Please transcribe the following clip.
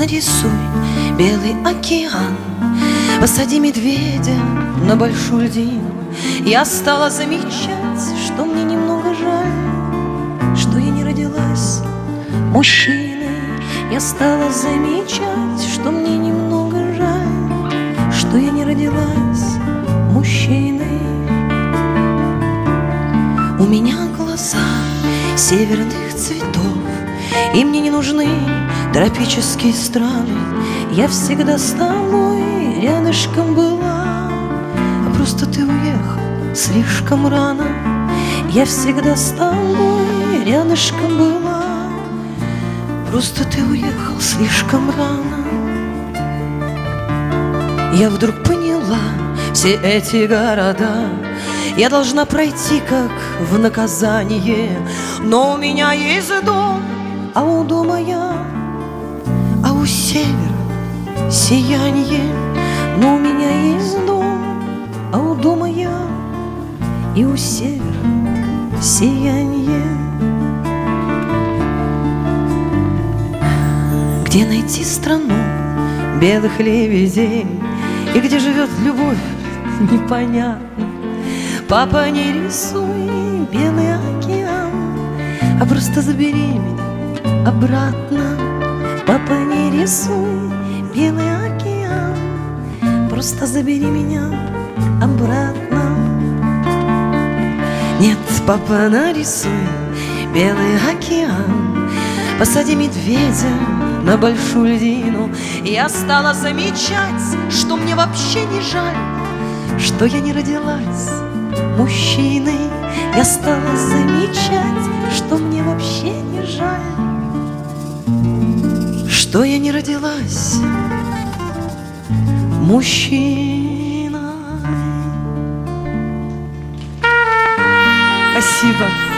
нарисуй белый океан, посади медведя на большую льдину. Я стала замечать, что мне немного жаль, что я не родилась мужчиной. Я стала замечать, что мне немного жаль, что я не родилась мужчиной. У меня глаза северных цветов, и мне не нужны тропические страны. Я всегда с тобой рядышком была, а просто ты уехал слишком рано. Я всегда с тобой рядышком была, просто ты уехал слишком рано. Я вдруг поняла, все эти города я должна пройти, как в наказание. Но у меня есть дом, а у дома я, а у севера сияние. Но у меня есть дом, а у дома я, и у севера сияние. Где найти страну белых лебедей, и где живет любовь, непонятно. Папа, не рисуй белый океан, а просто забери меня обратно. Папа, не рисуй белый океан, просто забери меня обратно. Нет, папа, нарисуй белый океан, посади медведя на большую льдину. Я стала замечать, что мне вообще не жаль, что я не родилась мужчиной. Я стала замечать, что мне вообще не жаль, что я не родилась мужчиной. Спасибо.